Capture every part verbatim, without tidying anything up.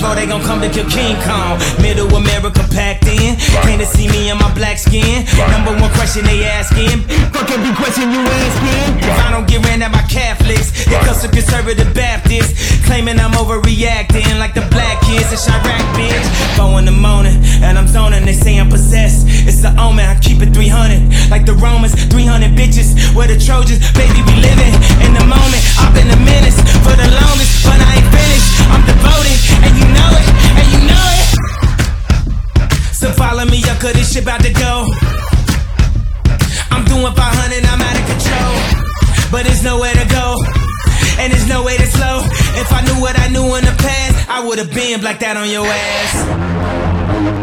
or they gon' come to kill King Kong. Middle America packed in, came to see me in my black skin. Number one question they asking, fuck every question you asking. If I don't get ran at by Catholics, it comes to conservative Baptists, claiming I'm overreacting like the black kids in Chirac, bitch. Four in the morning, and I'm zoning, they say I'm possessed. It's the omen, I keep it three hundred, like the Romans, three hundred bitches. We're the Trojans, baby, we living in the moment. I've been a menace for the longest, but I ain't finished. I'm devoted, and you know it, and you know it. So follow me up, cause this shit about to go. I'm doing five hundred, I'm out of control, but there's nowhere to go, and there's no way to slow. If I knew what I knew in the past, I would've been blacked out on your ass.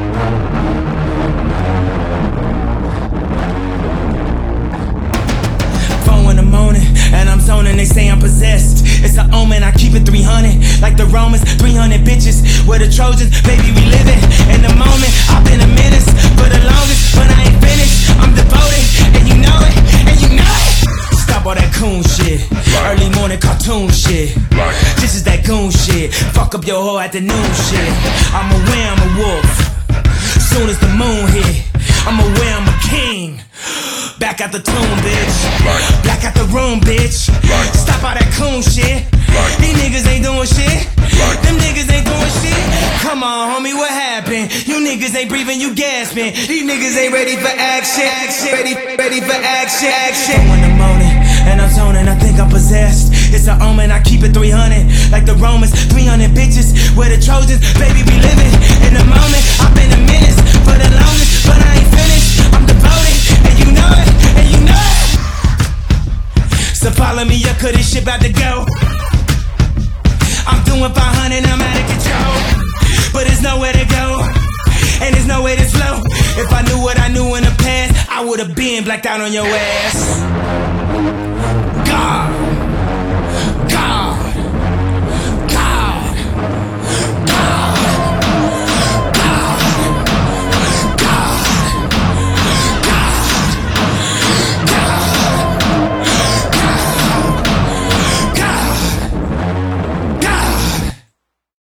And I'm zoning, they say I'm possessed. It's an omen, I keep it three hundred, like the Romans, three hundred bitches. We're the Trojans, baby, we living in the moment. I've been a menace for the longest, but I ain't finished. I'm devoted, and you know it, and you know it. Stop all that coon shit, early morning cartoon shit. This is that goon shit, fuck up your whole afternoon shit. I'm aware I'm a wolf, soon as the moon hit. I'm aware I'm a king. Back out the tomb, bitch. Back out the room, bitch. Stop all that coon shit. These niggas ain't doing shit. Them niggas ain't doing shit. Come on, homie, what happened? You niggas ain't breathing, you gasping. These niggas ain't ready for action. Ready, ready for action. Action. In the morning, and I'm zoning, I think I'm possessed. It's an omen, I keep it three hundred, like the Romans, three hundred bitches. We're the Trojans, baby, we living in the moment. I've been a menace for the longest, but I ain't finished. I'm devoted, and you know it, and you know it. So follow me up, cause this shit about to go. I'm doing five hundred, I'm out of control, but there's nowhere to go, and there's no way to slow. If I knew what I knew in the past, I would've been blacked out on your ass. God.